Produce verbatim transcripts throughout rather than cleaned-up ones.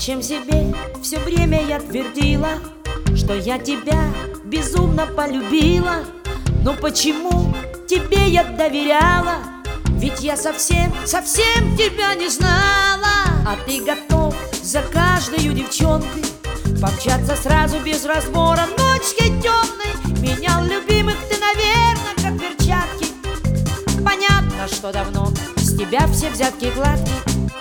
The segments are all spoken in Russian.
Зачем себе все время я твердила, что я тебя безумно полюбила? Но почему тебе я доверяла? Ведь я совсем, совсем тебя не знала. А ты готов за каждую девчонкой помчаться сразу без разбора ночью темной. Менял любимых ты, наверное, как перчатки. Понятно, что давно с тебя все взятки гладкие.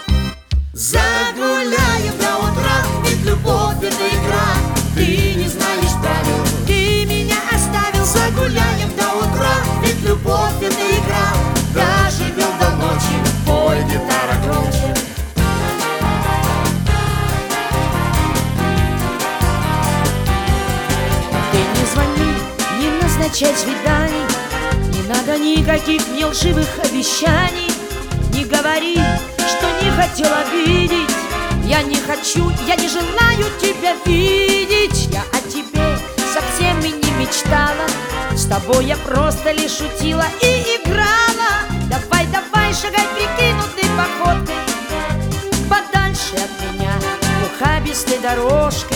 Загуляем до утра, ведь любовь — это игра. Ты не знаешь правил, Ты меня оставил. загуляем до утра, ведь любовь — это игра. Доживем до ночи, пой, гитара громче. Ты не звони, не назначай свиданий, не надо никаких мне лживых обещаний. Не говори, что не хотел обидеть. Я не хочу, я не желаю тебя видеть. Я о тебе совсем и не мечтала. С тобой я просто лишь шутила и играла. Давай, давай, шагай прикинутой походкой подальше от меня ухабистой дорожкой.